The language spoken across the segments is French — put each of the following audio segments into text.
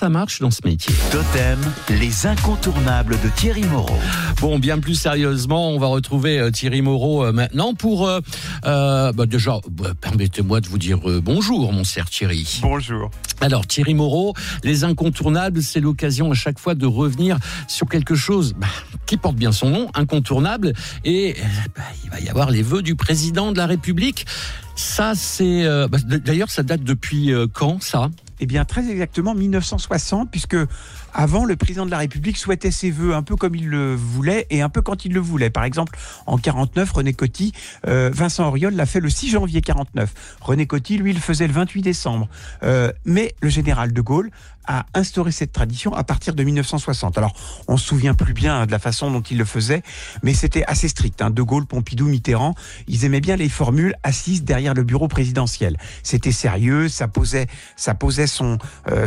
ça marche dans ce métier. Totem, les incontournables de Thierry Moreau. Bon, bien plus sérieusement, on va retrouver Thierry Moreau maintenant pour... déjà, permettez-moi de vous dire bonjour, mon cher Thierry. Bonjour. Alors, Thierry Moreau, les incontournables, c'est l'occasion à chaque fois de revenir sur quelque chose qui porte bien son nom, incontournable, et il va y avoir les vœux du président de la République. Ça, c'est... d'ailleurs, ça date depuis quand, ça ? Eh bien, très exactement 1960, puisque avant, le président de la République souhaitait ses vœux un peu comme il le voulait et un peu quand il le voulait. Par exemple, en 49, René Coty, Vincent Auriol l'a fait le 6 janvier 49. René Coty, lui, il le faisait le 28 décembre. Mais le général de Gaulle a instauré cette tradition à partir de 1960. Alors, on se souvient plus bien de la façon dont il le faisait, mais c'était assez strict. De Gaulle, Pompidou, Mitterrand, ils aimaient bien les formules assises derrière le bureau présidentiel. C'était sérieux, ça posait son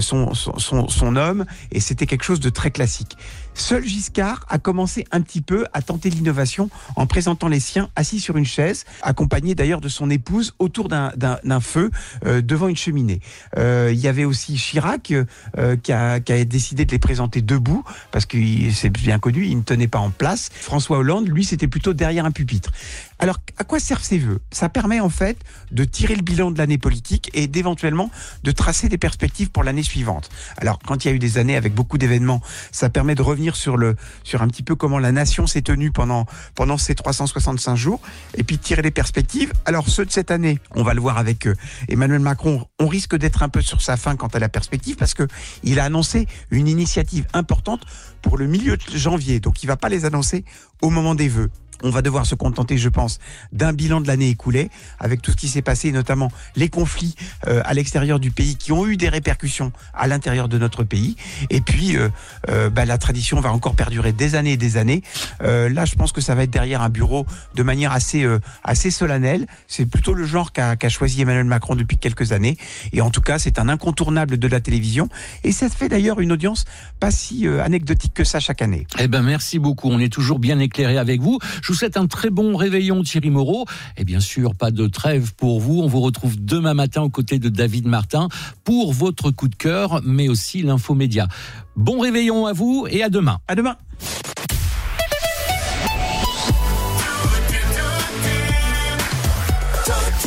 homme, et c'était quelque chose de très classique. Seul Giscard a commencé un petit peu à tenter l'innovation en présentant les siens assis sur une chaise, accompagné d'ailleurs de son épouse autour d'un feu devant une cheminée. Il y avait aussi Chirac qui a décidé de les présenter debout parce que c'est bien connu, il ne tenait pas en place. François Hollande, lui, c'était plutôt derrière un pupitre. Alors, à quoi servent ces vœux ? Ça permet en fait de tirer le bilan de l'année politique et d'éventuellement de tracer des perspectives pour l'année suivante. Alors, quand il y a eu des années avec beaucoup d'événements, ça permet de revenir sur un petit peu comment la nation s'est tenue pendant ces 365 jours et puis de tirer les perspectives. Alors, ceux de cette année, on va le voir avec Emmanuel Macron, on risque d'être un peu sur sa fin quant à la perspective parce que il a annoncé une initiative importante pour le milieu de janvier. Donc, il va pas les annoncer au moment des vœux. On va devoir se contenter, je pense, d'un bilan de l'année écoulée, avec tout ce qui s'est passé, notamment les conflits à l'extérieur du pays qui ont eu des répercussions à l'intérieur de notre pays. Et puis, la tradition va encore perdurer des années et des années. Là, je pense que ça va être derrière un bureau de manière assez solennelle. C'est plutôt le genre qu'a choisi Emmanuel Macron depuis quelques années. Et en tout cas, c'est un incontournable de la télévision. Et ça fait d'ailleurs une audience pas si anecdotique que ça chaque année. Eh ben, merci beaucoup. On est toujours bien éclairé avec vous. Je vous souhaite un très bon réveillon, Thierry Moreau. Et bien sûr, pas de trêve pour vous. On vous retrouve demain matin aux côtés de David Martin pour votre coup de cœur, mais aussi l'infomédia. Bon réveillon à vous et à demain. À demain.